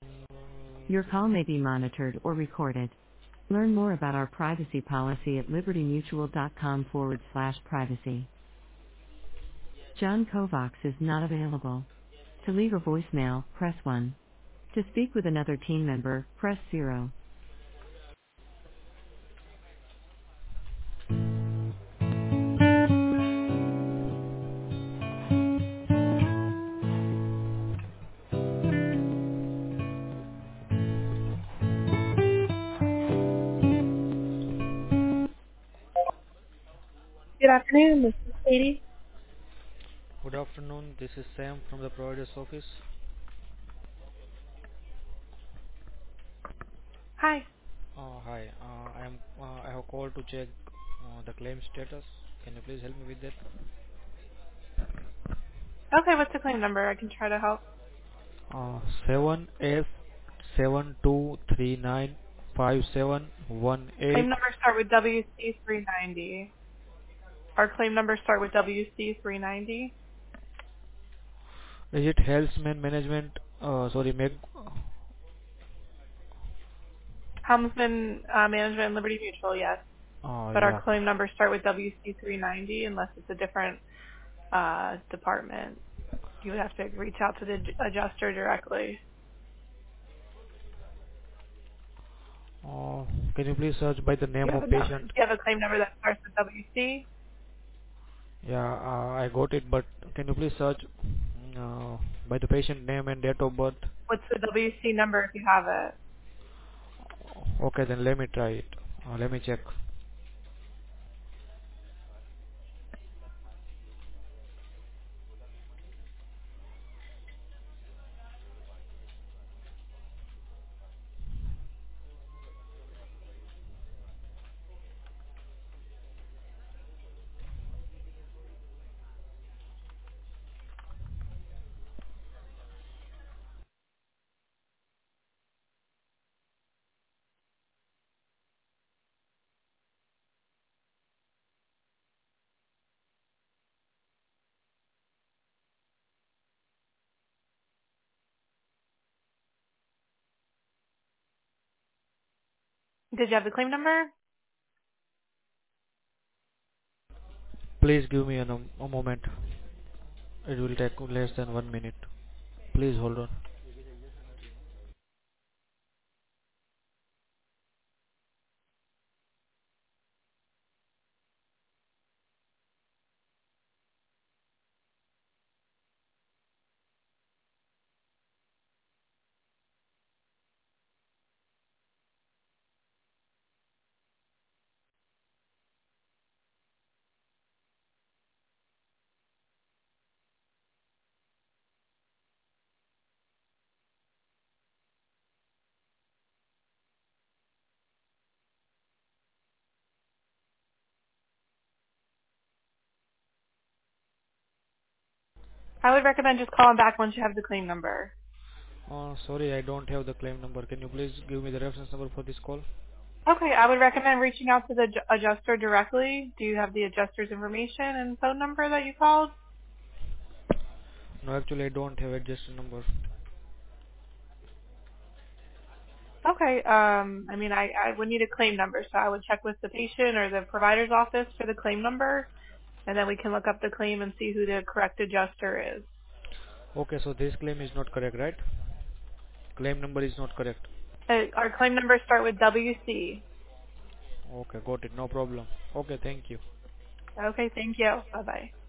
Your call may be monitored or recorded. Learn more about our privacy policy at libertymutual.com/privacy. John Kovacs is not available. To leave a voicemail, press 1. To speak with another team member, press 0. Good afternoon, this is Katie. Good afternoon. This is Sam from the provider's office. Hi. Hi. I have called to check the claim status. Can you please help me with that? Okay, what's the claim number? I can try to help. 7S72395718. Claim number start with WC390. Our claim numbers start with WC390. Is it Healthman Management? Sorry, Meg. Helmsman Management and Liberty Mutual, yes. But our Yeah. claim numbers start with WC390 unless it's a different department. You would have to reach out to the adjuster directly. Can you please search by the Do name you have of a patient? do you have a claim number that starts with WC? Yeah, I got it, but can you please search by the patient name and date of birth? What's the WC number if you have it? Okay, then let me try it. Let me check. Did you have the claim number? Please give me a moment. It will take less than 1 minute. Please hold on. I would recommend just calling back once you have the claim number. Sorry, I don't have the claim number. Can you please give me the reference number for this call? Okay, I would recommend reaching out to the adjuster directly. Do you have the adjuster's information and phone number that you called? No, actually, I don't have adjuster number. Okay, I mean, I would need a claim number, so I would check with the patient or the provider's office for the claim number, and then we can look up the claim and see who the correct adjuster is. Okay, so this claim is not correct, right? Claim number is not correct. Our claim numbers start with WC. Okay, got it. No problem. Okay, thank you. Okay, thank you. Bye-bye.